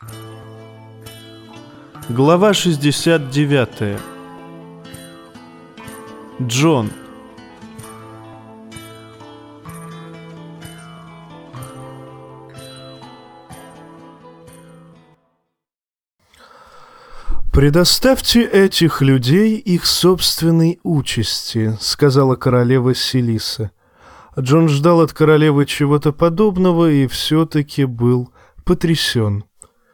Глава 69. Джон. «Предоставьте этих людей их собственной участи», — сказала королева Селиса. Джон ждал от королевы чего-то подобного и все-таки был потрясен.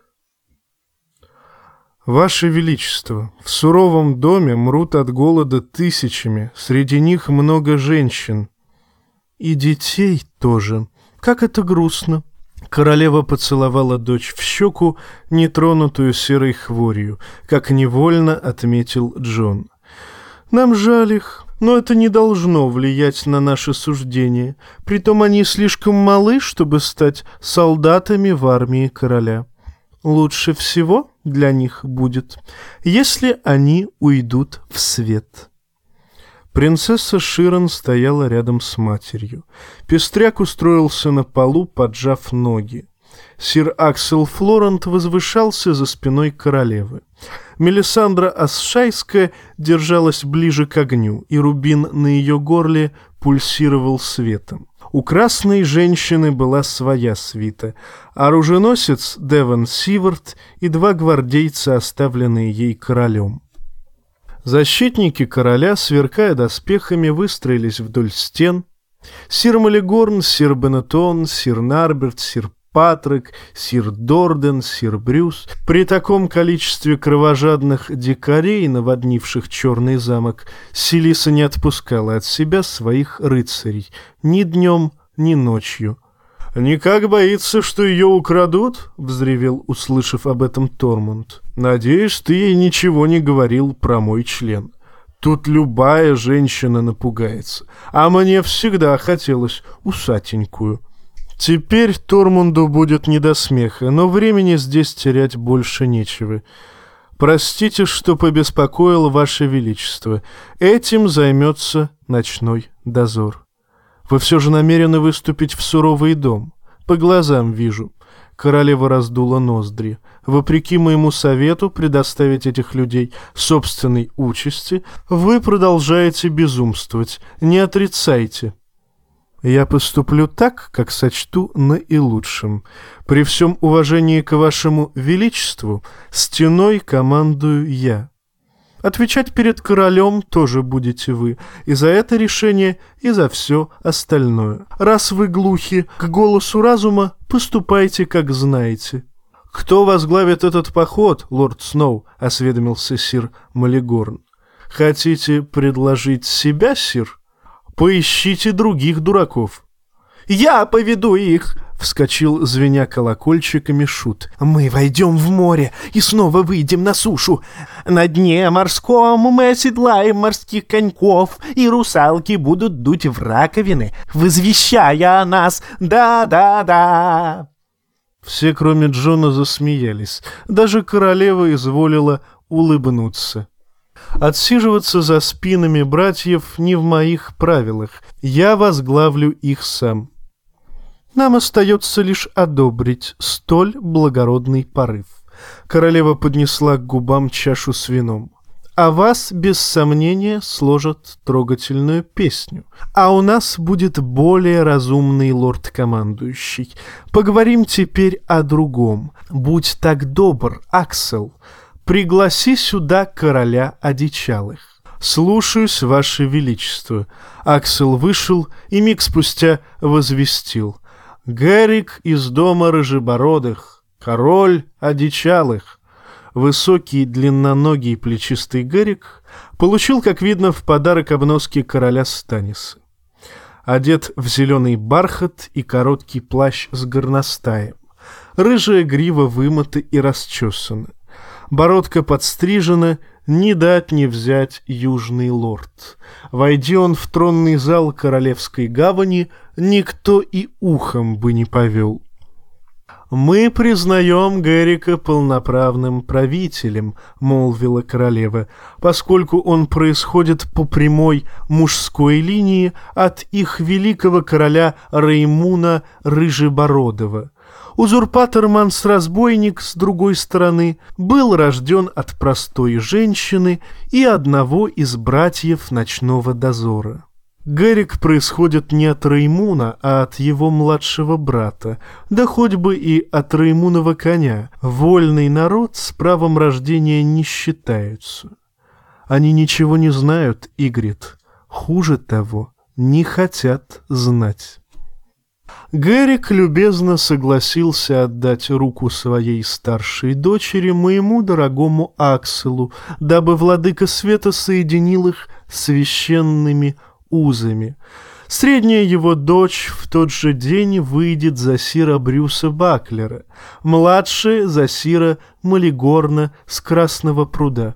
«Ваше Величество, в суровом доме мрут от голода тысячами, среди них много женщин. И детей тоже. Как это грустно!» Королева поцеловала дочь в щеку, нетронутую серой хворью, как невольно отметил Джон. «Нам жаль их, но это не должно влиять на наше суждение. Притом они слишком малы, чтобы стать солдатами в армии короля. Лучше всего для них будет, если они уйдут в свет». Принцесса Широн стояла рядом с матерью. Пестряк устроился на полу, поджав ноги. Сир Аксел Флорант возвышался за спиной королевы. Мелисандра Асшайская держалась ближе к огню, и рубин на ее горле пульсировал светом. У красной женщины была своя свита, оруженосец Девон Сивард и 2 гвардейца, оставленные ей королем. Защитники короля, сверкая доспехами, выстроились вдоль стен. Сир Малигорн, сир Бенетон, сир Нарберт, сир Патрик, сир Дорден, сир Брюс. При таком количестве кровожадных дикарей, наводнивших Черный замок, Селиса не отпускала от себя своих рыцарей ни днем, ни ночью. «Никак боится, что ее украдут?» — взревел, услышав об этом Тормунд. «Надеюсь, ты ей ничего не говорил про мой член. Тут любая женщина напугается, а мне всегда хотелось усатенькую». Теперь Тормунду будет не до смеха, но времени здесь терять больше нечего. «Простите, что побеспокоил Ваше Величество. Этим займется ночной дозор». «Вы все же намерены выступить в суровый дом? По глазам вижу». Королева раздула ноздри. «Вопреки моему совету предоставить этих людей собственной участи, вы продолжаете безумствовать. Не отрицайте». «Я поступлю так, как сочту наилучшим. При всем уважении к Вашему Величеству стеной командую я. Отвечать перед королем тоже будете вы, и за это решение, и за все остальное. Раз вы глухи к голосу разума, поступайте, как знаете». «Кто возглавит этот поход, лорд Сноу?» — осведомился сир Малигорн. «Хотите предложить себя, сир? Поищите других дураков». «Я поведу их!» — вскочил, звеня колокольчиками, Шут. «Мы войдем в море и снова выйдем на сушу. На дне морском мы оседлаем морских коньков, и русалки будут дуть в раковины, возвещая о нас. Да-да-да!» Все, кроме Джона, засмеялись. Даже королева изволила улыбнуться. «Отсиживаться за спинами братьев не в моих правилах. Я возглавлю их сам. Нам остается лишь одобрить столь благородный порыв». Королева поднесла к губам чашу с вином. «А вас, без сомнения, сложат трогательную песню. А у нас будет более разумный лорд-командующий. Поговорим теперь о другом. Будь так добр, Аксел, пригласи сюда короля одичалых». «Слушаюсь, Ваше Величество». Аксел вышел и миг спустя возвестил: «Гарик из дома рыжебородых, король одичалых». Высокий, длинноногий, плечистый Гарик получил, как видно, в подарок обноски короля Станиса. Одет в зеленый бархат и короткий плащ с горностаем. Рыжая грива вымыта и расчесана. Бородка подстрижена, ни дать ни взять южный лорд. Войди он в тронный зал королевской гавани, никто и ухом бы не повел. «Мы признаем Гарика полноправным правителем», — молвила королева, «поскольку он происходит по прямой мужской линии от их великого короля Реймуна Рыжебородова. Узурпатор Манс-разбойник, с другой стороны, был рожден от простой женщины и одного из братьев ночного дозора. Гарик происходит не от Раймуна, а от его младшего брата, да хоть бы и от Раймунова коня. Вольный народ с правом рождения не считаются. Они ничего не знают, Игрит. Хуже того, не хотят знать. Гарик любезно согласился отдать руку своей старшей дочери моему дорогому Акселу, дабы владыка света соединил их священными узами. Средняя его дочь в тот же день выйдет за сира Брюса Баклера, младшая за сира Малигорна с Красного пруда.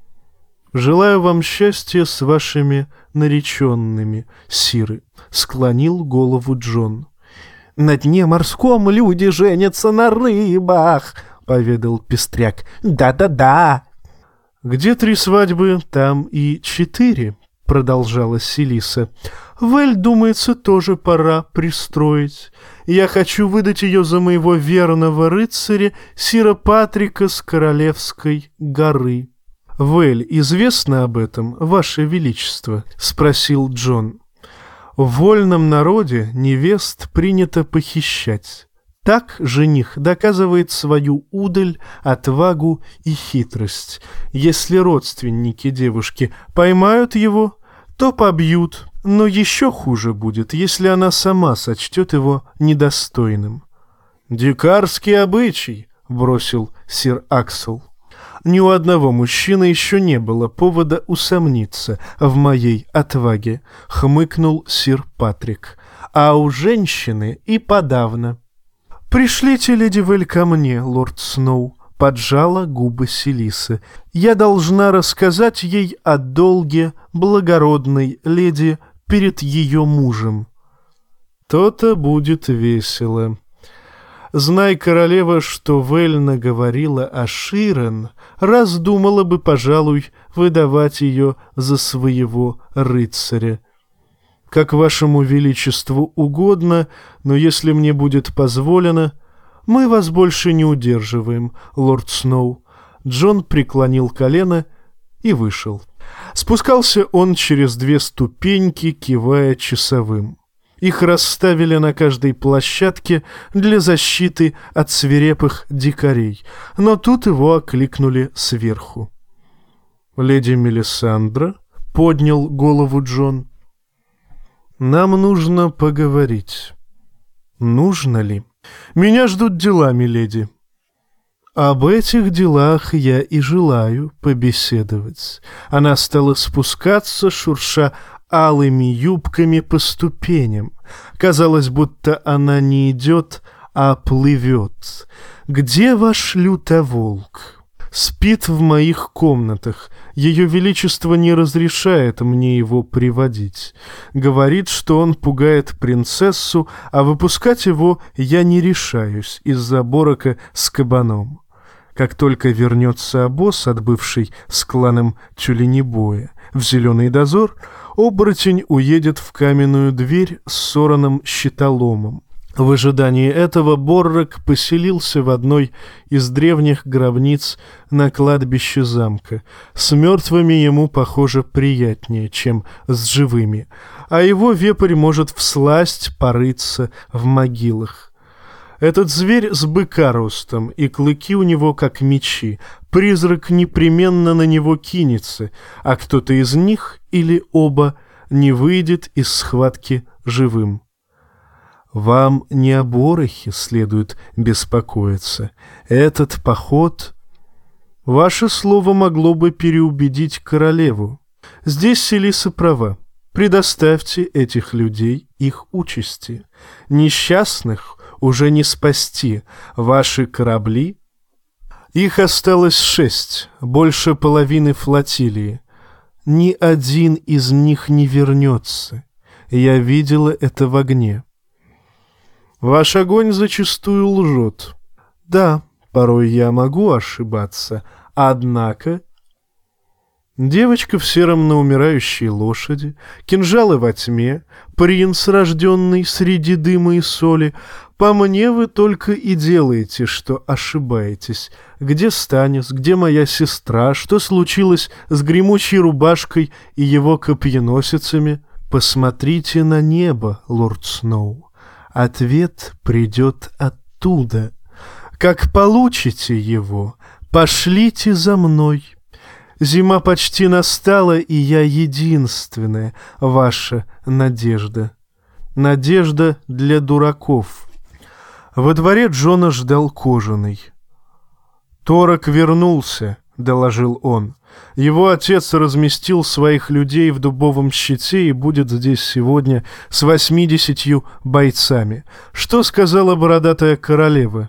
«Желаю вам счастья с вашими нареченными, сиры», — склонил голову Джон. «На дне морском люди женятся на рыбах», — поведал Пестряк. «Да-да-да». «Где 3 свадьбы, там и 4», — продолжала Селиса. «Вэль, думается, тоже пора пристроить. Я хочу выдать ее за моего верного рыцаря, сира Патрика с Королевской горы». «Вэль, известно об этом, Ваше Величество?» — спросил Джон. «В вольном народе невест принято похищать. Так жених доказывает свою удаль, отвагу и хитрость. Если родственники девушки поймают его, то побьют, но еще хуже будет, если она сама сочтет его недостойным». «Дикарский обычай», — бросил сир Аксел. «Ни у одного мужчины еще не было повода усомниться в моей отваге», — хмыкнул сир Патрик. «А у женщины и подавно». «Пришлите леди Вэль ко мне, лорд Сноу», — поджала губы Селисы. «Я должна рассказать ей о долге благородной леди перед ее мужем». «То-то будет весело». Знай, королева, что Вэль наговорила о Ширен, раздумала бы, пожалуй, выдавать ее за своего рыцаря. Как вашему величеству угодно, но если мне будет позволено, мы вас больше не удерживаем, лорд Сноу. Джон преклонил колено и вышел. Спускался он через 2 ступеньки, кивая часовым. Их расставили на каждой площадке для защиты от свирепых дикарей, но тут его окликнули сверху. «Леди Мелисандра», — поднял голову Джон, — «нам нужно поговорить». «Нужно ли? Меня ждут дела, миледи». «Об этих делах я и желаю побеседовать». Она стала спускаться, шурша алыми юбками по ступеням. Казалось, будто она не идет, а плывет. «Где ваш лютоволк?» «Спит в моих комнатах. Ее Величество не разрешает мне его приводить. Говорит, что он пугает принцессу, а выпускать его я не решаюсь из-за борока с кабаном. Как только вернется обоз, отбывший с кланом Тюленебоя в Зеленый дозор, оборотень уедет в каменную дверь с сораным щитоломом. В ожидании этого Боррок поселился в одной из древних гробниц на кладбище замка. С мертвыми ему, похоже, приятнее, чем с живыми, а его вепрь может всласть порыться в могилах. Этот зверь с быка ростом, и клыки у него как мечи. Призрак непременно на него кинется, а кто-то из них или оба не выйдет из схватки живым. Вам не об Орохе следует беспокоиться. Этот поход... Ваше слово могло бы переубедить королеву. Здесь Селиса права. Предоставьте этих людей их участи. Несчастных уже не спасти. Ваши корабли... Их осталось 6, больше половины флотилии. Ни один из них не вернется. Я видела это в огне. Ваш огонь зачастую лжет. Да, порой я могу ошибаться, однако... Девочка в сером на умирающей лошади, кинжалы во тьме, принц, рожденный среди дыма и соли, По мне вы только и делаете, что ошибаетесь. Где Станис, где моя сестра, что случилось с гремучей рубашкой и его копьеносицами? Посмотрите на небо, лорд Сноу. Ответ придет оттуда. Как получите его, пошлите за мной. Зима почти настала, и я единственная ваша надежда. Надежда для дураков. Во дворе Джона ждал Кожаный. «Торок вернулся», — доложил он. «Его отец разместил своих людей в дубовом щите и будет здесь сегодня с 80 бойцами. Что сказала бородатая королева?»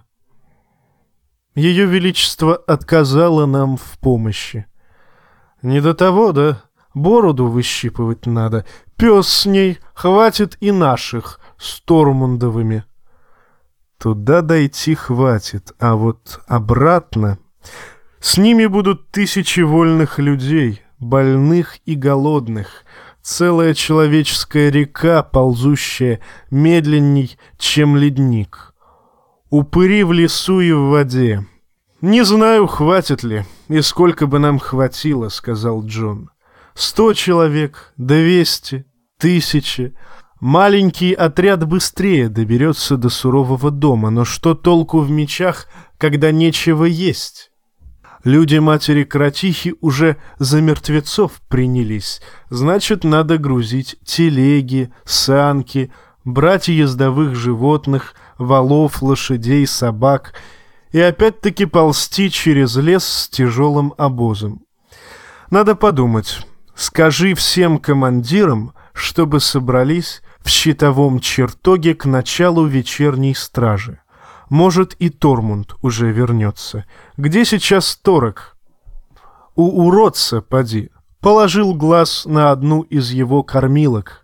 «Ее Величество отказало нам в помощи». «Не до того, да? Бороду выщипывать надо. Пес с ней, хватит и наших с Тормундовыми». «Туда дойти хватит, а вот обратно...» «С ними будут тысячи вольных людей, больных и голодных, целая человеческая река, ползущая медленней, чем ледник. Упыри в лесу и в воде. Не знаю, хватит ли, и сколько бы нам хватило», — сказал Джон. 100 человек, 200, 1000. Маленький отряд быстрее доберется до сурового дома, но что толку в мечах, когда нечего есть? Люди матери Кротихи уже за мертвецов принялись, значит, надо грузить телеги, санки, брать ездовых животных, волов, лошадей, собак и опять-таки ползти через лес с тяжелым обозом. Надо подумать. Скажи всем командирам, чтобы собрались в щитовом чертоге к началу вечерней стражи. Может, и Тормунд уже вернется. Где сейчас Торок? У уродца, поди. Положил глаз на одну из его кормилок.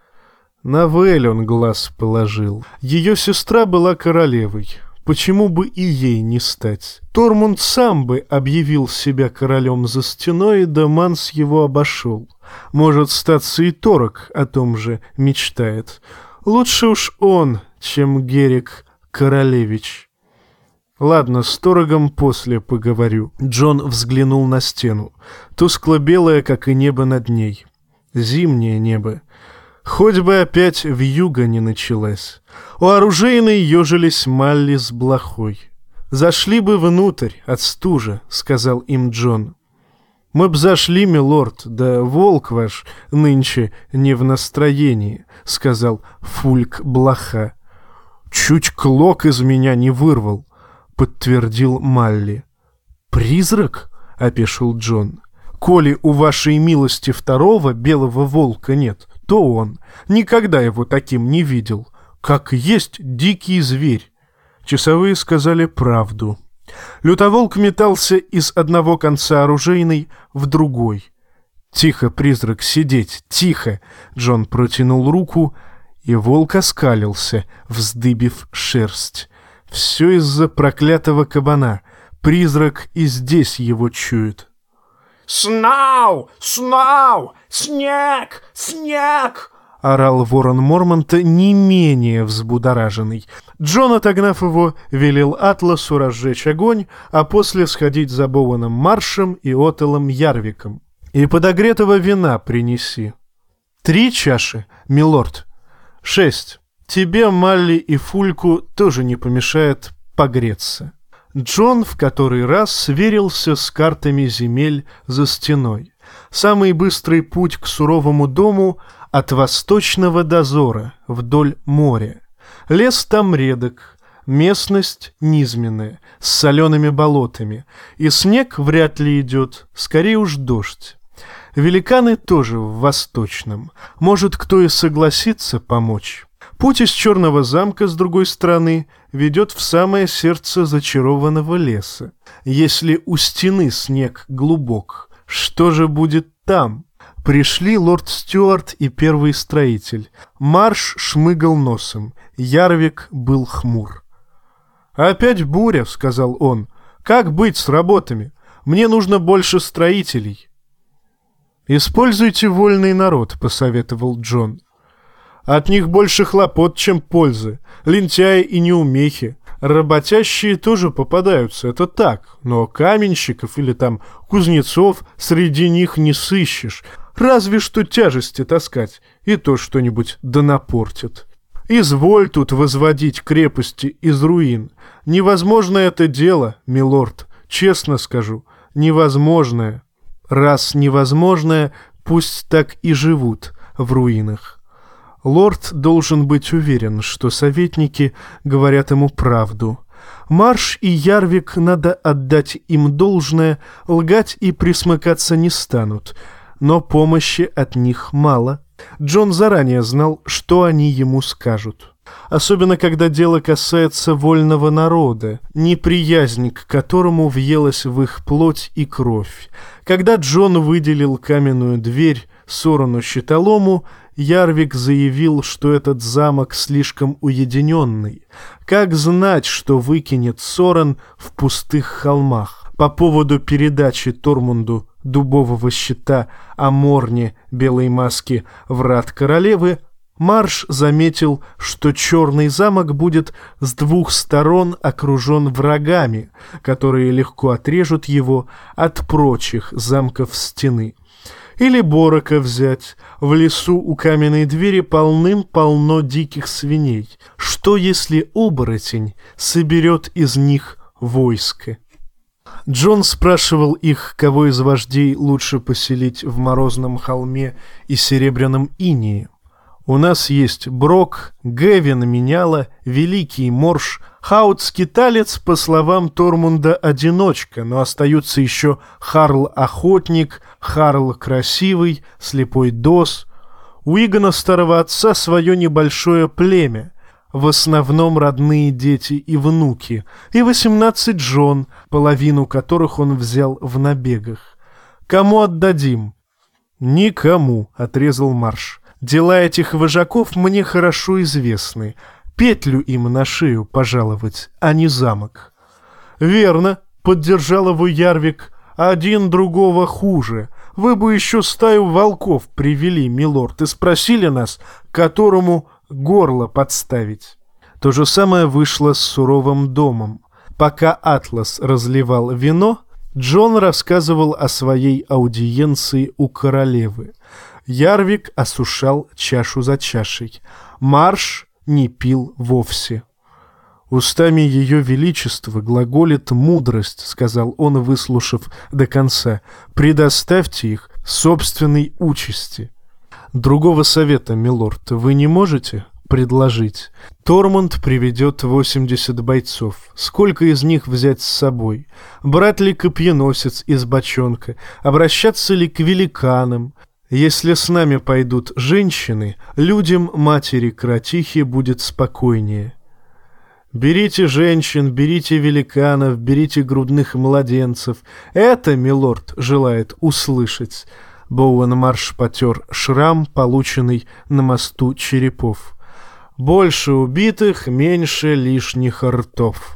На Вэль он глаз положил. Ее сестра была королевой. Почему бы и ей не стать? Тормунд сам бы объявил себя королем за стеной, да Манс его обошел. Может, статься и Торок о том же мечтает. Лучше уж он, чем Герик Королевич. Ладно, с Торогом после поговорю. Джон взглянул на стену. Тускло-белое, как и небо над ней. Зимнее небо. Хоть бы опять вьюга не началась. У оружейной ежились Малли с блохой. «Зашли бы внутрь от стужи», — сказал им Джон. «Мы б зашли, милорд, да волк ваш нынче не в настроении», — сказал Фульк блоха. «Чуть клок из меня не вырвал», — подтвердил Малли. «Призрак?» — опешил Джон. «Коли у вашей милости второго белого волка нет, то он. Никогда его таким не видел. Как есть дикий зверь». Часовые сказали правду. Лютоволк метался из одного конца оружейной в другой. «Тихо, призрак, сидеть, тихо!» Джон протянул руку, и волк оскалился, вздыбив шерсть. Все из-за проклятого кабана. Призрак и здесь его чует. «Снау! Снау! Снег! Снег!» — орал ворон Мормонта, не менее взбудораженный. Джон, отогнав его, велел Атласу разжечь огонь, а после сходить за Боуэном Маршем и Отеллом Ярвиком. «И подогретого вина принеси». 3 чаши, милорд. 6. Тебе, Малли и Фульку тоже не помешает погреться». Джон в который раз сверился с картами земель за стеной. Самый быстрый путь к суровому дому от восточного дозора вдоль моря. Лес там редок, местность низменная, с солеными болотами, и снег вряд ли идет, скорее уж дождь. Великаны тоже в восточном, может, кто и согласится помочь. Путь из Черного замка, с другой стороны, ведет в самое сердце зачарованного леса. Если у стены снег глубок, что же будет там? Пришли лорд Стюарт и первый строитель. Марш шмыгал носом, Ярвик был хмур. «Опять буря», — сказал он. «Как быть с работами? Мне нужно больше строителей». «Используйте вольный народ», — посоветовал Джон. От них больше хлопот, чем пользы. Лентяи и неумехи. Работящие тоже попадаются, это так, но каменщиков или там кузнецов среди них не сыщешь. Разве что тяжести таскать, и то что-нибудь да напортит. Изволь тут возводить крепости из руин. Невозможно это дело, милорд, честно скажу, невозможное. Раз невозможное, пусть так и живут в руинах. Лорд должен быть уверен, что советники говорят ему правду. Марш и Ярвик, надо отдать им должное, лгать и присмыкаться не станут, но помощи от них мало. Джон заранее знал, что они ему скажут. Особенно, когда дело касается вольного народа, неприязнь к которому въелась в их плоть и кровь. Когда Джон выделил каменную дверь Сорану Щитолому, Ярвик заявил, что этот замок слишком уединенный. Как знать, что выкинет Соран в пустых холмах? По поводу передачи Тормунду дубового щита Аморне белой маски врат королевы, Марш заметил, что черный замок будет с двух сторон окружен врагами, которые легко отрежут его от прочих замков стены. Или Борока взять. В лесу у каменной двери полным-полно диких свиней. Что, если оборотень соберет из них войско? Джон спрашивал их, кого из вождей лучше поселить в Морозном холме и Серебряном инее. У нас есть Брок, Гевин Меняла, Великий Морж, Хаут-скиталец, по словам Тормунда, одиночка, но остаются еще Харл-охотник, Харл-красивый, Слепой Дос. У Игона старого отца свое небольшое племя, в основном родные дети и внуки, и 18 жен, половину которых он взял в набегах. Кому отдадим? Никому, отрезал Марш. Дела этих вожаков мне хорошо известны. Петлю им на шею пожаловать, а не замок. Верно, поддержал его Ярвик, один другого хуже. Вы бы еще стаю волков привели, милорд, и спросили нас, которому горло подставить. То же самое вышло с суровым домом. Пока Атлас разливал вино, Джон рассказывал о своей аудиенции у королевы. Ярвик осушал чашу за чашей. Марш не пил вовсе. «Устами ее величества глаголит мудрость», — сказал он, выслушав до конца. «Предоставьте их собственной участи». «Другого совета, милорд, вы не можете предложить? Тормунд приведет 80 бойцов. Сколько из них взять с собой? Брать ли копьеносец из бочонка? Обращаться ли к великанам? Если с нами пойдут женщины, людям матери Кратихи будет спокойнее. Берите женщин, берите великанов, берите грудных младенцев. Это, милорд, желает услышать». Боуэн Марш потер шрам, полученный на мосту черепов. «Больше убитых, меньше лишних ртов».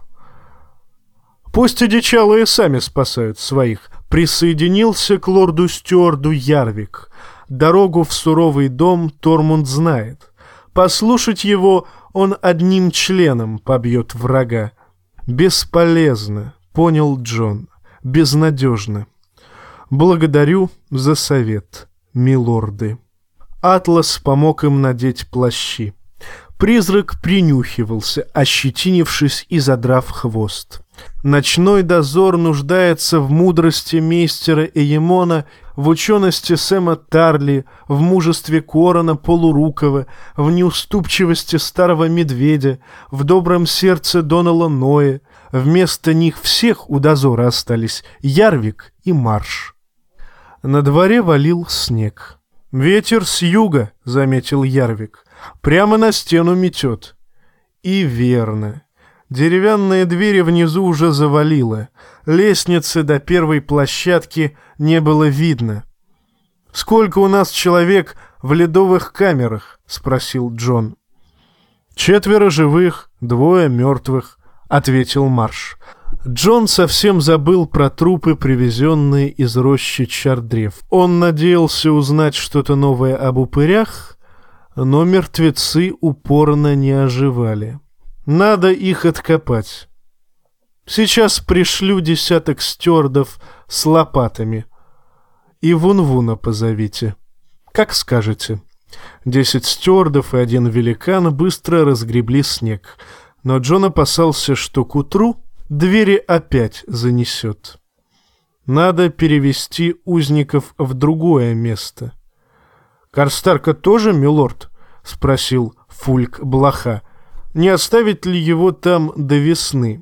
«Пусть одичалые сами спасают своих», — присоединился к лорду-стюарду Ярвик. Дорогу в суровый дом Тормунд знает. Послушать его он одним членом побьет врага. «Бесполезно», — понял Джон, — «безнадежно». «Благодарю за совет, милорды». Атлас помог им надеть плащи. Призрак принюхивался, ощетинившись и задрав хвост. Ночной дозор нуждается в мудрости мейстера Эемона, в учености Сэма Тарли, в мужестве Корона Полурукова, в неуступчивости старого медведя, в добром сердце Донала Ноя. Вместо них всех у дозора остались Ярвик и Марш. На дворе валил снег. «Ветер с юга», — заметил Ярвик, — «прямо на стену метет». И верно. Деревянные двери внизу уже завалило. Лестницы до первой площадки не было видно. «Сколько у нас человек в ледовых камерах?» — спросил Джон. 4 живых, 2 мертвых», — ответил Марш. Джон совсем забыл про трупы, привезенные из рощи Чардрев. Он надеялся узнать что-то новое об упырях, Но мертвецы упорно не оживали. Надо их откопать. Сейчас пришлю 10 стюардов с лопатами. И Вун-Вуна позовите. Как скажете. 10 стюардов и 1 великан быстро разгребли снег. Но Джон опасался, что к утру двери опять занесет. Надо перевести узников в другое место. «Карстарка тоже, милорд?» — спросил Фульк Блоха. «Не оставить ли его там до весны?»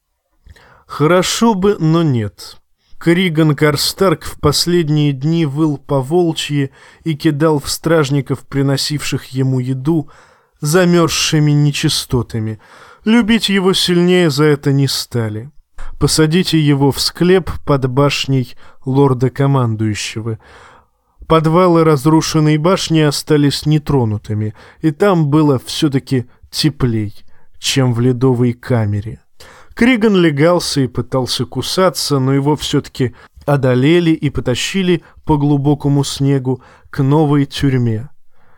«Хорошо бы, но нет». Криган Карстарк в последние дни выл по-волчьи и кидал в стражников, приносивших ему еду, замерзшими нечистотами. Любить его сильнее за это не стали. Посадите его в склеп под башней лорда-командующего. Подвалы разрушенной башни остались нетронутыми, и там было все-таки теплей, чем в ледовой камере. Криган легался и пытался кусаться, но его все-таки одолели и потащили по глубокому снегу к новой тюрьме.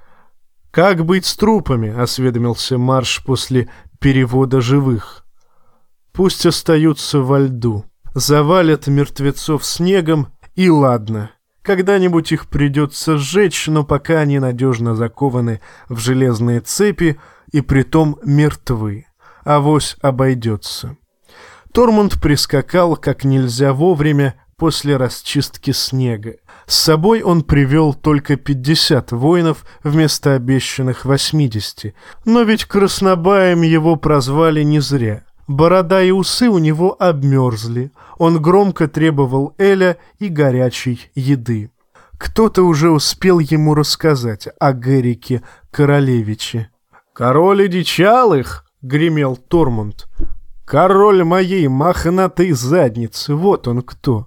«Как быть с трупами?» — осведомился Марш после перевода живых. «Пусть остаются во льду, завалят мертвецов снегом, и ладно». Когда-нибудь их придется сжечь, но пока они надежно закованы в железные цепи и притом мертвы. Авось обойдется. Тормунд прискакал как нельзя вовремя после расчистки снега. С собой он привел только 50 воинов вместо обещанных 80. Но ведь краснобаем его прозвали не зря. Борода и усы у него обмерзли. Он громко требовал эля и горячей еды. Кто-то уже успел ему рассказать о Гэрике Королевиче. «Король одичалых!» — гремел Тормунд. «Король моей мохнатой задницы! Вот он кто!»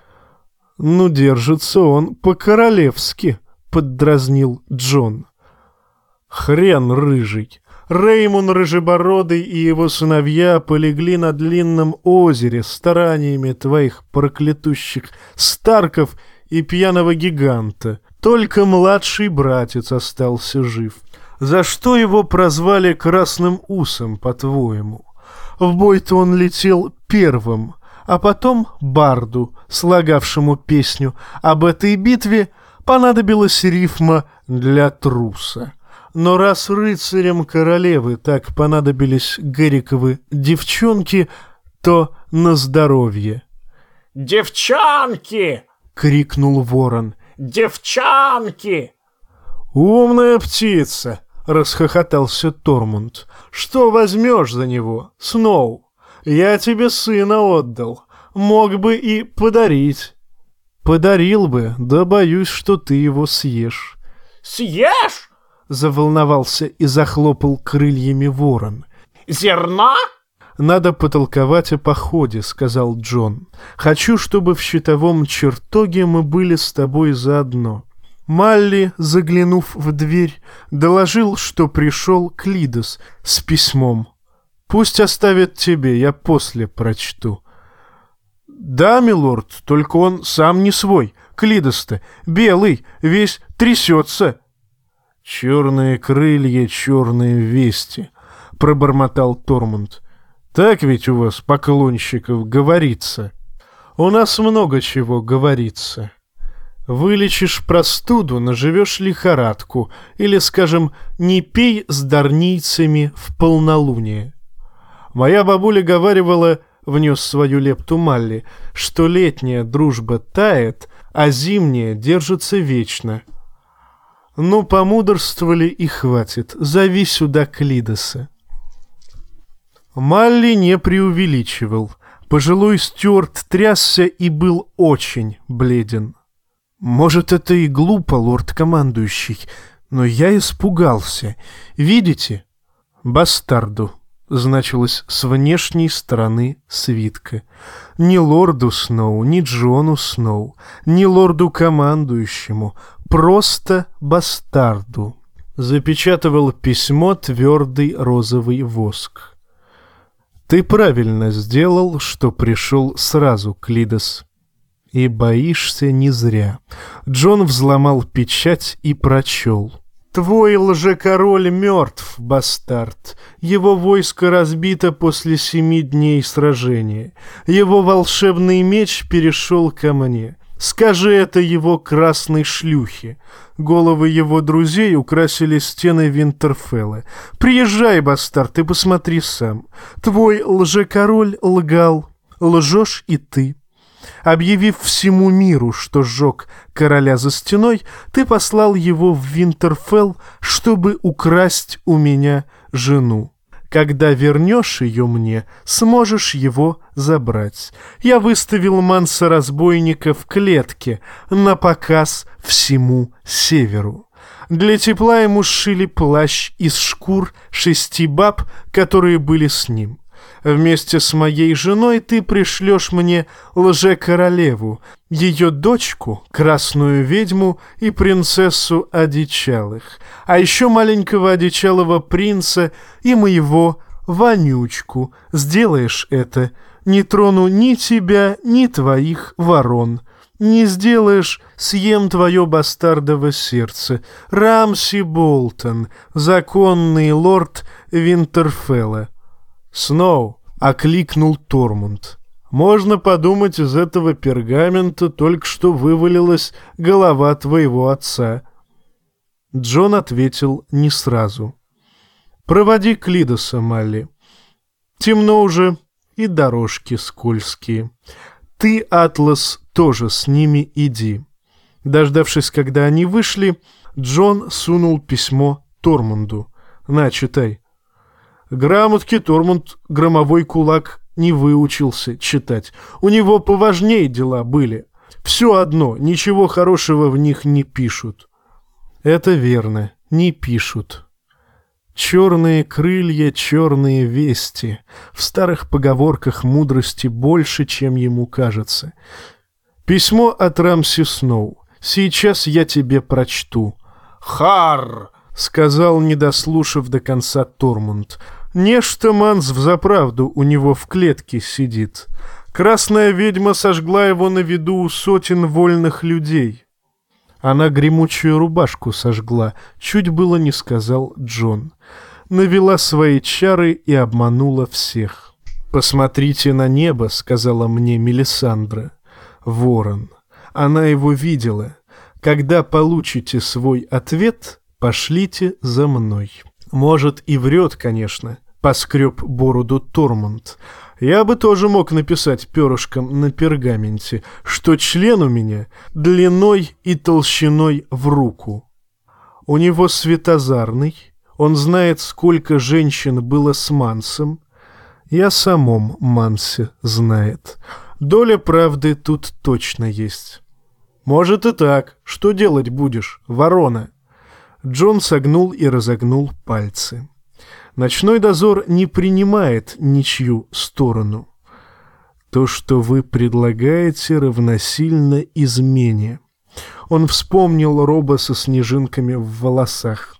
«Ну, держится он по-королевски!» — поддразнил Джон. «Хрен рыжий! Реймун Рыжебородый и его сыновья полегли на длинном озере стараниями твоих проклятущих Старков и пьяного гиганта. Только младший братец остался жив. За что его прозвали Красным Усом, по-твоему? В бой-то он летел первым, а потом барду, слагавшему песню об этой битве, понадобилась рифма для труса. Но раз рыцарям королевы так понадобились Гэриковы девчонки, то на здоровье. «Девчонки!» — крикнул ворон. «Девчонки!» «Умная птица!» — расхохотался Тормунд. «Что возьмешь за него, Сноу? Я тебе сына отдал. Мог бы и подарить». «Подарил бы, да боюсь, что ты его съешь». «Съешь?» — заволновался и захлопал крыльями ворон. «Зерно?» «Надо потолковать о походе», — сказал Джон. «Хочу, чтобы в щитовом чертоге мы были с тобой заодно». Малли, заглянув в дверь, доложил, что пришел Клидос с письмом. «Пусть оставит тебе, я после прочту». «Да, милорд, только он сам не свой. Клидос-то белый, весь трясется». «Черные крылья, черные вести», — пробормотал Тормунд. «Так ведь у вас, поклонщиков, говорится». «У нас много чего говорится. Вылечишь простуду, наживешь лихорадку, или, скажем, не пей с дарнийцами в полнолуние. Моя бабуля говаривала, внес свою лепту Малли, что летняя дружба тает, а зимняя держится вечно». «Ну, помудрствовали и хватит. Зови сюда Клидоса». Малли не преувеличивал. Пожилой стюарт трясся и был очень бледен. «Может, это и глупо, лорд-командующий, но я испугался. Видите? Бастарду», значилось с внешней стороны свитка. Ни лорду Сноу, ни Джону Сноу, ни лорду-командующему, просто бастарду. Запечатывал письмо твердый розовый воск. «Ты правильно сделал, что пришел сразу, Клидос. И боишься не зря». Джон взломал печать и прочел. Твой лжекороль мертв, бастард. Его войско разбито после 7 дней сражения. Его волшебный меч перешел ко мне. Скажи это его красной шлюхе. Головы его друзей украсили стены Винтерфелла. Приезжай, бастард, и посмотри сам. Твой лжекороль лгал. Лжешь и ты. Объявив всему миру, что сжег короля за стеной, ты послал его в Винтерфелл, чтобы украсть у меня жену. Когда вернешь ее мне, сможешь его забрать. Я выставил манса-разбойника в клетке на показ всему северу. Для тепла ему сшили плащ из шкур 6 баб, которые были с ним. Вместе с моей женой ты пришлешь мне лже-королеву, ее дочку, красную ведьму и принцессу одичалых, а еще маленького одичалого принца и моего вонючку. Сделаешь это, не трону ни тебя, ни твоих ворон. Не сделаешь, съем твое бастардово сердце. Рамси Болтон, законный лорд Винтерфелла. «Сноу!» — окликнул Тормунд. «Можно подумать, из этого пергамента только что вывалилась голова твоего отца». Джон ответил не сразу. «Проводи Клидоса, Малли. Темно уже, и дорожки скользкие. Ты, Атлас, тоже с ними иди». Дождавшись, когда они вышли, Джон сунул письмо Тормунду. «На, читай». Грамотки Тормунд громовой кулак не выучился читать. У него поважнее дела были. Все одно, ничего хорошего в них не пишут. Это верно, не пишут. Черные крылья, черные вести. В старых поговорках мудрости больше, чем ему кажется. Письмо от Рамси Сноу. Сейчас я тебе прочту. Харр! — сказал, не дослушав до конца Тормунд. «Нечто Манс взаправду у него в клетке сидит. Красная ведьма сожгла его на виду у сотен вольных людей». Она гремучую рубашку сожгла, чуть было не сказал Джон. Навела свои чары и обманула всех. «Посмотрите на небо», — сказала мне Мелисандра. «Ворон. Она его видела. Когда получите свой ответ, пошлите за мной». Может, и врет, конечно, поскреб бороду Тормунд. Я бы тоже мог написать перышком на пергаменте, что член у меня длиной и толщиной в руку. У него светозарный, он знает, сколько женщин было с Мансом, и о самом Мансе знает. Доля правды тут точно есть. Может и так. Что делать будешь, ворона? Джон согнул и разогнул пальцы. Ночной дозор не принимает ничью сторону. То, что вы предлагаете, равносильно измене. Он вспомнил Роба со снежинками в волосах.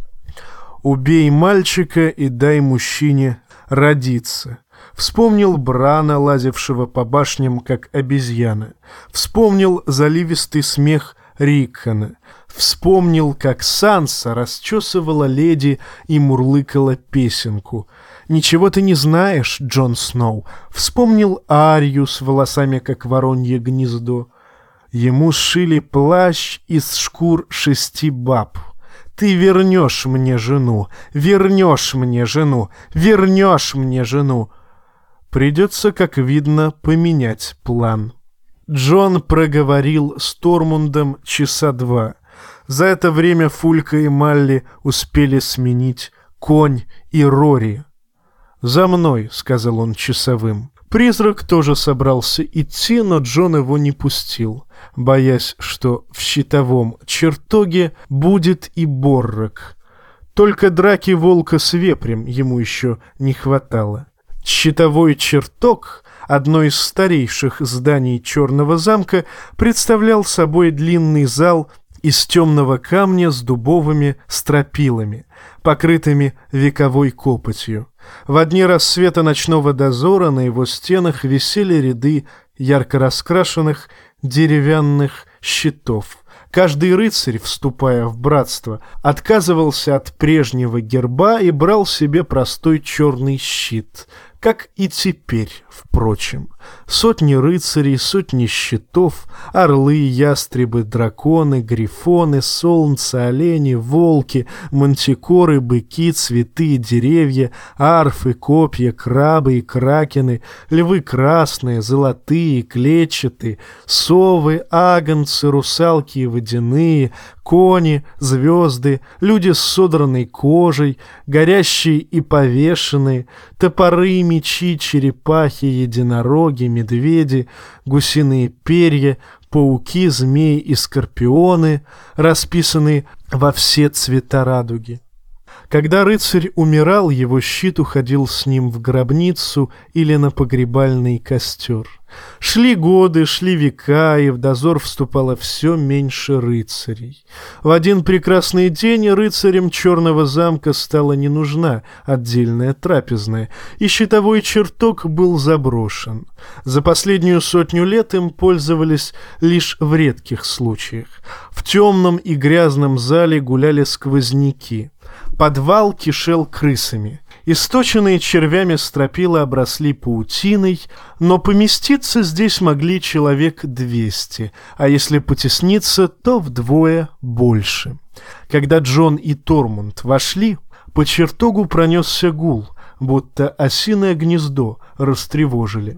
Убей мальчика и дай мужчине родиться. Вспомнил Брана, лазившего по башням, как обезьяна. Вспомнил заливистый смех Рикхана. Вспомнил, как Санса расчесывала леди и мурлыкала песенку. «Ничего ты не знаешь, Джон Сноу». Вспомнил Арию с волосами, как воронье гнездо. Ему сшили плащ из шкур 6 баб. «Ты вернешь мне жену, вернешь мне жену, вернешь мне жену». Придется, как видно, поменять план. Джон проговорил с Тормундом часа 2. За это время Фулька и Малли успели сменить конь и Рори. «За мной», — сказал он часовым. Призрак тоже собрался идти, но Джон его не пустил, боясь, что в щитовом чертоге будет и Боррок. Только драки волка с вепрем ему еще не хватало. Щитовой чертог, одно из старейших зданий Черного замка, представлял собой длинный зал из темного камня с дубовыми стропилами, покрытыми вековой копотью. В дни рассвета ночного дозора на его стенах висели ряды ярко раскрашенных деревянных щитов. Каждый рыцарь, вступая в братство, отказывался от прежнего герба и брал себе простой черный щит, как и теперь, впрочем. Сотни рыцарей, сотни щитов, орлы, ястребы, драконы, грифоны, солнце, олени, волки, мантикоры, быки, цветы и деревья, арфы, копья, крабы и кракены, львы красные, золотые, клетчатые, совы, агнцы, русалки и водяные, кони, звезды, люди с содранной кожей, горящие и повешенные, топоры, мечи, черепахи, единороги, медведи, гусиные перья, пауки, змеи и скорпионы, расписанные во все цвета радуги. Когда рыцарь умирал, его щит уходил с ним в гробницу или на погребальный костер. Шли годы, шли века, и в дозор вступало все меньше рыцарей. В один прекрасный день рыцарям Черного замка стала не нужна отдельная трапезная, и щитовой чертог был заброшен. За последнюю 100 лет им пользовались лишь в редких случаях. В темном и грязном зале гуляли сквозняки. Подвал кишел крысами. Источенные червями стропила обросли паутиной, но поместиться здесь могли человек 200, а если потесниться, то вдвое больше. Когда Джон и Тормунд вошли, по чертогу пронесся гул, будто осиное гнездо растревожили.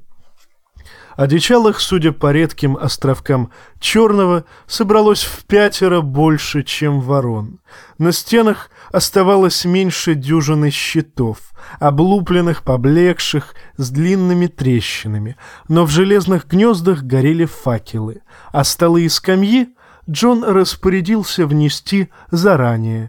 Одичалых, судя по редким островкам черного, собралось в 5 больше, чем ворон. На стенах оставалось меньше дюжины щитов, облупленных, поблекших, с длинными трещинами, но в железных гнездах горели факелы, а столы и скамьи Джон распорядился внести заранее.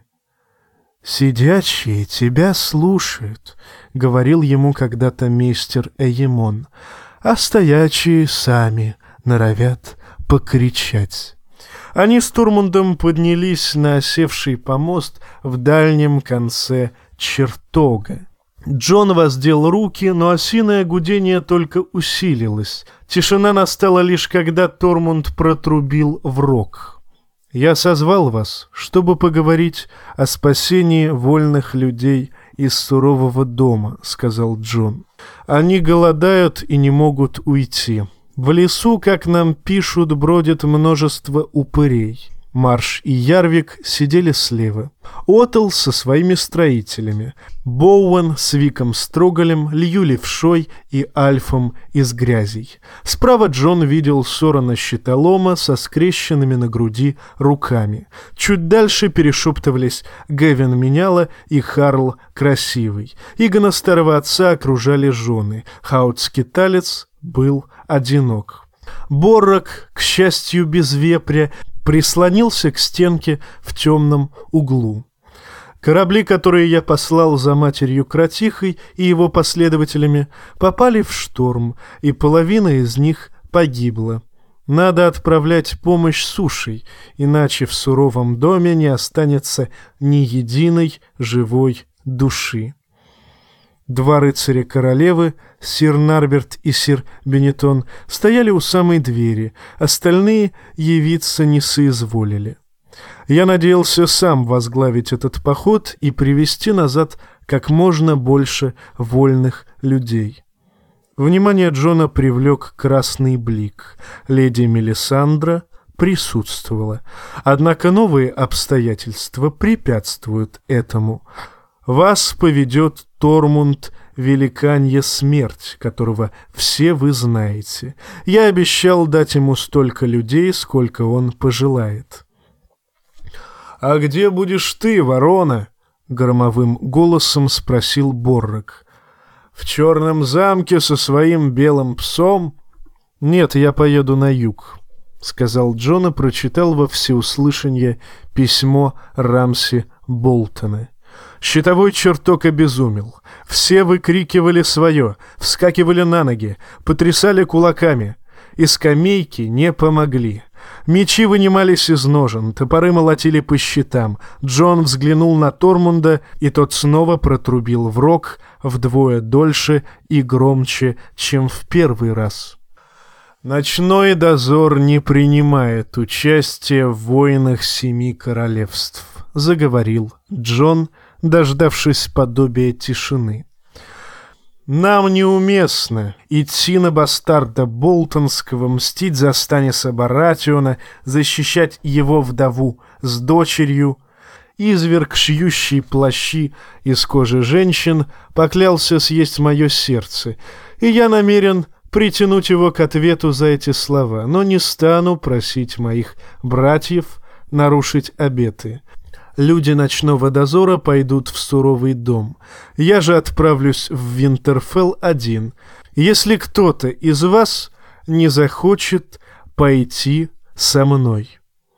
«Сидячие тебя слушают», — говорил ему когда-то мейстер Эйемон, а стоячие сами норовят покричать. Они с Тормундом поднялись на осевший помост в дальнем конце чертога. Джон воздел руки, но осиное гудение только усилилось. Тишина настала лишь когда Тормунд протрубил в рог. «Я созвал вас, чтобы поговорить о спасении вольных людей из сурового дома», — сказал Джон. «Они голодают и не могут уйти. В лесу, как нам пишут, бродит множество упырей. Марш и Ярвик сидели слева. Отел со своими строителями. Боуэн с Виком Строгалем, Лью Левшой и Альфом из Грязей. Справа Джон видел Сорона Щитолома со скрещенными на груди руками. Чуть дальше перешептывались Гевин Меняла и Харл Красивый. Игона Старого Отца окружали жены. Хаут-скиталец был одинок. Боррок, к счастью, без вепря, прислонился к стенке в темном углу. Корабли, которые я послал за матерью Кратихой и его последователями, попали в шторм, и половина из них погибла. Надо отправлять помощь сушей, иначе в суровом доме не останется ни единой живой души. 2 рыцаря королевы, сир Нарберт и сир Бенетон, стояли у самой двери, остальные явиться не соизволили. Я надеялся сам возглавить этот поход и привести назад как можно больше вольных людей. Внимание Джона привлек красный блик. Леди Мелисандра присутствовала. Однако новые обстоятельства препятствуют этому. Вас поведет Тормунд Великанья Смерть, которого все вы знаете. Я обещал дать ему столько людей, сколько он пожелает». «А где будешь ты, ворона?» — громовым голосом спросил Боррок. «В Черном замке со своим белым псом?» «Нет, я поеду на юг», — сказал Джон и прочитал во всеуслышание письмо Рамси Болтона. Щитовой чертог обезумел. Все выкрикивали свое, вскакивали на ноги, потрясали кулаками. И скамейки не помогли. Мечи вынимались из ножен, топоры молотили по щитам. Джон взглянул на Тормунда, и тот снова протрубил в рог вдвое дольше и громче, чем в первый раз. «Ночной дозор не принимает участия в войнах 7 королевств», — заговорил Джон, дождавшись подобия тишины. «Нам неуместно идти на бастарда Болтонского, мстить за Станиса Баратиона, защищать его вдову с дочерью». Изверг, шьющий плащи из кожи женщин, поклялся съесть мое сердце, и я намерен притянуть его к ответу за эти слова, но не стану просить моих братьев нарушить обеты. Люди ночного дозора пойдут в суровый дом. Я же отправлюсь в Винтерфелл один, если кто-то из вас не захочет пойти со мной».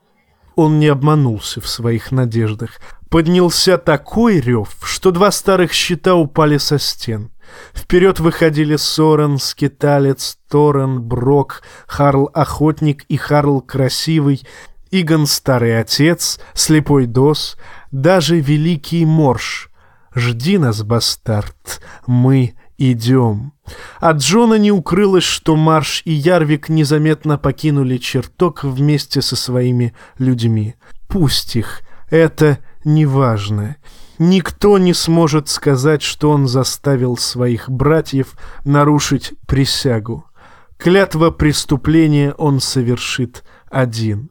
Он не обманулся в своих надеждах. Поднялся такой рев, что 2 старых щита упали со стен. Вперед выходили Сорен, Скиталец, Торрен, Брок, Харл Охотник и Харл Красивый, Игон Старый Отец, Слепой Дос, даже Великий Морж. «Жди нас, бастард, мы идем». От Джона не укрылось, что Марш и Ярвик незаметно покинули чертог вместе со своими людьми. Пусть их, это не важно. Никто не сможет сказать, что он заставил своих братьев нарушить присягу. Клятва преступления он совершит один.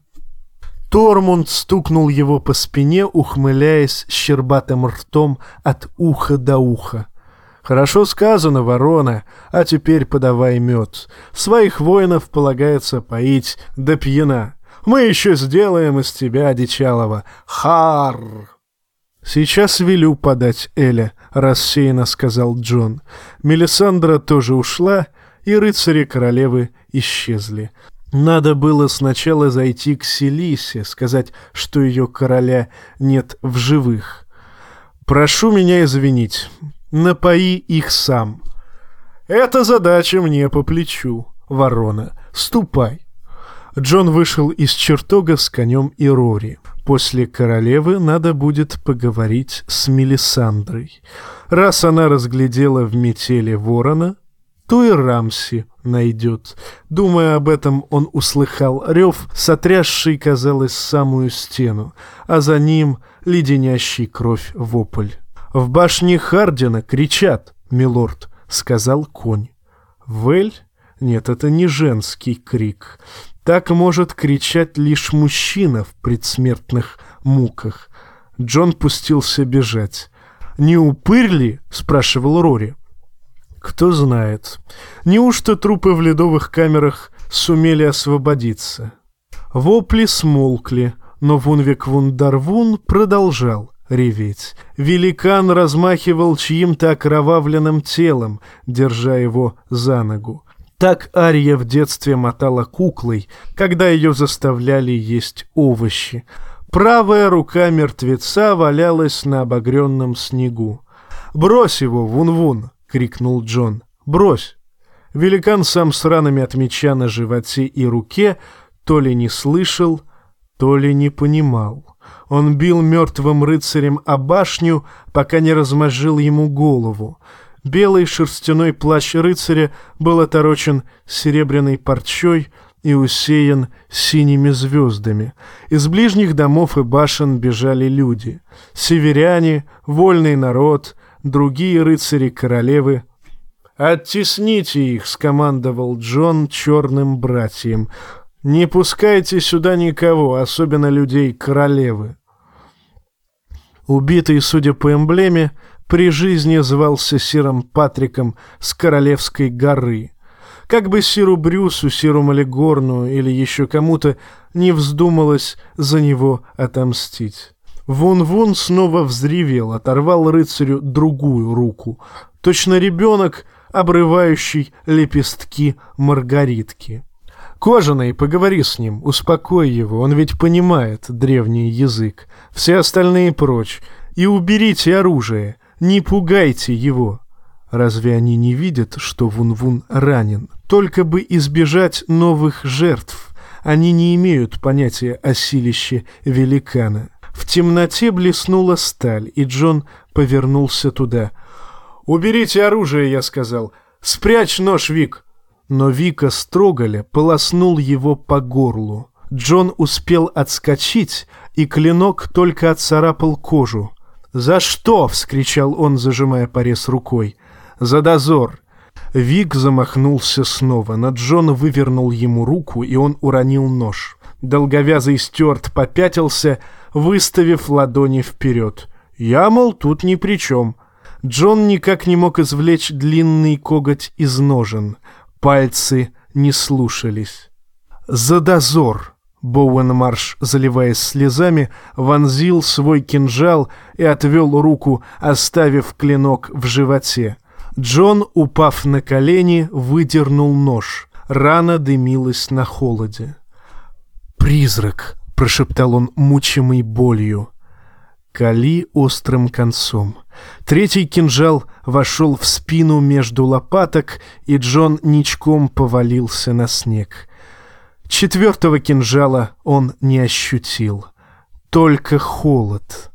Тормунд стукнул его по спине, ухмыляясь щербатым ртом от уха до уха. «Хорошо сказано, ворона, а теперь подавай мед. Своих воинов полагается поить до пьяна. Мы еще сделаем из тебя, одичалого, харр!» «Сейчас велю подать Эля», — рассеянно сказал Джон. Мелисандра тоже ушла, и рыцари королевы исчезли. Надо было сначала зайти к Селисе, сказать, что ее короля нет в живых. «Прошу меня извинить. Напои их сам». «Эта задача мне по плечу, ворона. Ступай». Джон вышел из чертога с конем и Рори. После королевы надо будет поговорить с Мелисандрой. Раз она разглядела в метели ворона, то и Рамси найдет. Думая об этом, он услыхал рев, сотрясший, казалось, самую стену, а за ним леденящий кровь вопль. «В башне Хардина кричат, милорд», — сказал конь. «Вэль? Нет, это не женский крик. Так может кричать лишь мужчина в предсмертных муках». Джон пустился бежать. «Не упырь ли?» — спрашивал Рори. «Кто знает. Неужто трупы в ледовых камерах сумели освободиться?» Вопли смолкли, но Вунвик Вундарвун продолжал реветь. Великан размахивал чьим-то окровавленным телом, держа его за ногу. Так Ария в детстве мотала куклой, когда ее заставляли есть овощи. Правая рука мертвеца валялась на обогренном снегу. «Брось его, Вун-Вун!» — крикнул Джон. «Брось!» Великан сам с ранами от меча на животе и руке то ли не слышал, то ли не понимал. Он бил мертвым рыцарем о башню, пока не размозжил ему голову. Белый шерстяной плащ рыцаря был оторочен серебряной парчой и усеян синими звездами. Из ближних домов и башен бежали люди. Северяне, вольный народ, другие рыцари королевы. «Оттесните их!» — скомандовал Джон черным братьям. «Не пускайте сюда никого, особенно людей королевы». Убитый, судя по эмблеме, при жизни звался сиром Патриком с Королевской горы. Как бы сиру Брюсу, сиру Малигорну или еще кому-то не вздумалось за него отомстить. Вун-Вун снова взревел, оторвал рыцарю другую руку. Точно ребенок, обрывающий лепестки маргаритки. «Кожаный, поговори с ним, успокой его, он ведь понимает древний язык. Все остальные прочь. И уберите оружие, не пугайте его». Разве они не видят, что Вун-Вун ранен? Только бы избежать новых жертв. Они не имеют понятия о силище великана. В темноте блеснула сталь, и Джон повернулся туда. «Уберите оружие», — я сказал. «Спрячь нож, Вик». Но Вика Строгаля полоснул его по горлу. Джон успел отскочить, и клинок только отцарапал кожу. «За что?» — вскричал он, зажимая порез рукой. «За дозор». Вик замахнулся снова, но Джон вывернул ему руку, и он уронил нож. Долговязый Стюарт попятился, выставив ладони вперед. «Я, мол, тут ни при чем». Джон никак не мог извлечь длинный коготь из ножен. Пальцы не слушались. «За дозор!» Боуэн-Марш, заливаясь слезами, вонзил свой кинжал и отвел руку, оставив клинок в животе. Джон, упав на колени, выдернул нож. Рана дымилась на холоде. «Призрак!» — прошептал он, мучимый болью. Кали острым концом. Третий кинжал вошел в спину между лопаток, и Джон ничком повалился на снег. Четвертого кинжала он не ощутил. Только холод.